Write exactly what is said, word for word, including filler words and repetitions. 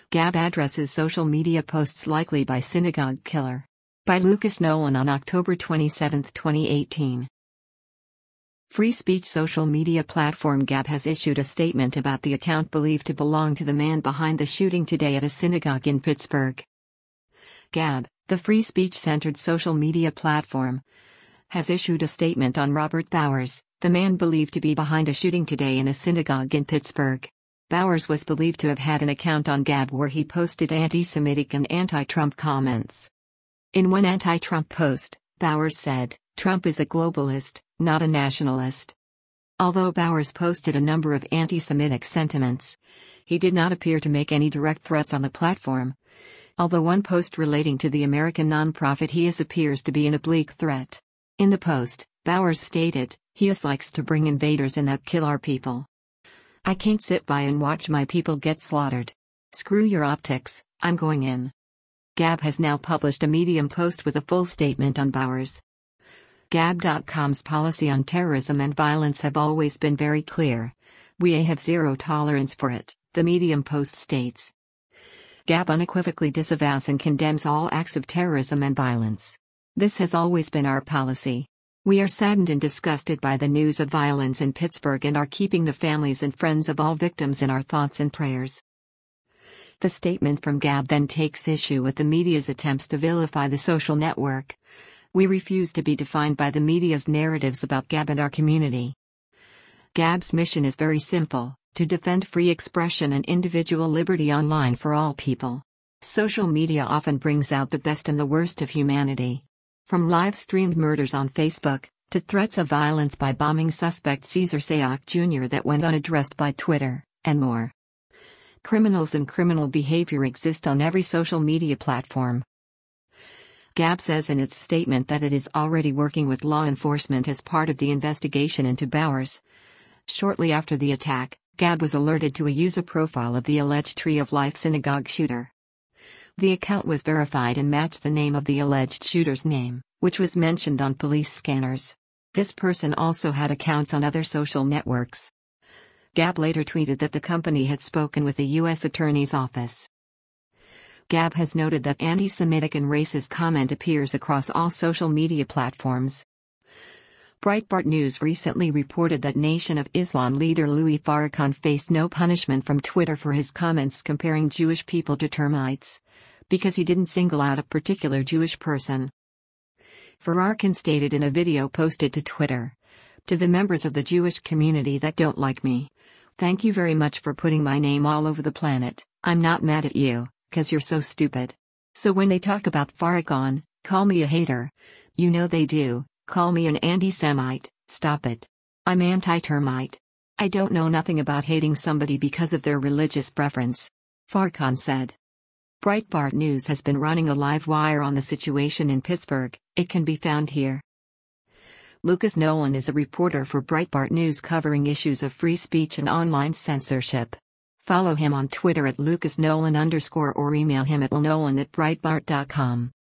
Gab addresses social media posts likely by synagogue killer. By Lucas Nolan on October twenty-seventh, twenty eighteen. Free speech social media platform Gab has issued a statement about the account believed to belong to the man behind the shooting today at a synagogue in Pittsburgh. Gab, the free speech-centered social media platform, has issued a statement on Robert Bowers, the man believed to be behind a shooting today in a synagogue in Pittsburgh. Bowers was believed to have had an account on Gab where he posted anti-Semitic and anti-Trump comments. In one anti-Trump post, Bowers said, "Trump is a globalist, not a nationalist." Although Bowers posted a number of anti-Semitic sentiments, he did not appear to make any direct threats on the platform. Although one post relating to the American nonprofit He Is appears to be an oblique threat. In the post, Bowers stated, "He Is likes to bring invaders in that kill our people. I can't sit by and watch my people get slaughtered. Screw your optics, I'm going in." Gab has now published a Medium post with a full statement on Bowers. Gab dot com's policy on terrorism and violence have always been very clear. We have zero tolerance for it, the Medium post states. Gab unequivocally disavows and condemns all acts of terrorism and violence. This has always been our policy. We are saddened and disgusted by the news of violence in Pittsburgh and are keeping the families and friends of all victims in our thoughts and prayers. The statement from Gab then takes issue with the media's attempts to vilify the social network. We refuse to be defined by the media's narratives about Gab and our community. Gab's mission is very simple, to defend free expression and individual liberty online for all people. Social media often brings out the best and the worst of humanity. From live-streamed murders on Facebook, to threats of violence by bombing suspect Cesar Sayoc Junior that went unaddressed by Twitter, and more. Criminals and criminal behavior exist on every social media platform. Gab says in its statement that it is already working with law enforcement as part of the investigation into Bowers. Shortly after the attack, Gab was alerted to a user profile of the alleged Tree of Life synagogue shooter. The account was verified and matched the name of the alleged shooter's name, which was mentioned on police scanners. This person also had accounts on other social networks. Gab later tweeted that the company had spoken with the U S Attorney's Office. Gab has noted that anti-Semitic and racist comment appears across all social media platforms. Breitbart News recently reported that Nation of Islam leader Louis Farrakhan faced no punishment from Twitter for his comments comparing Jewish people to termites, because he didn't single out a particular Jewish person. Farrakhan stated in a video posted to Twitter, "To the members of the Jewish community that don't like me, thank you very much for putting my name all over the planet. I'm not mad at you, 'cause you're so stupid. So when they talk about Farrakhan, call me a hater. You know they do, call me an anti-Semite, stop it. I'm anti-termite. I don't know nothing about hating somebody because of their religious preference," Farrakhan said. Breitbart News has been running a live wire on the situation in Pittsburgh. It can be found here. Lucas Nolan is a reporter for Breitbart News covering issues of free speech and online censorship. Follow him on Twitter at Lucas Nolan underscore or email him at nolan at breitbart dot com.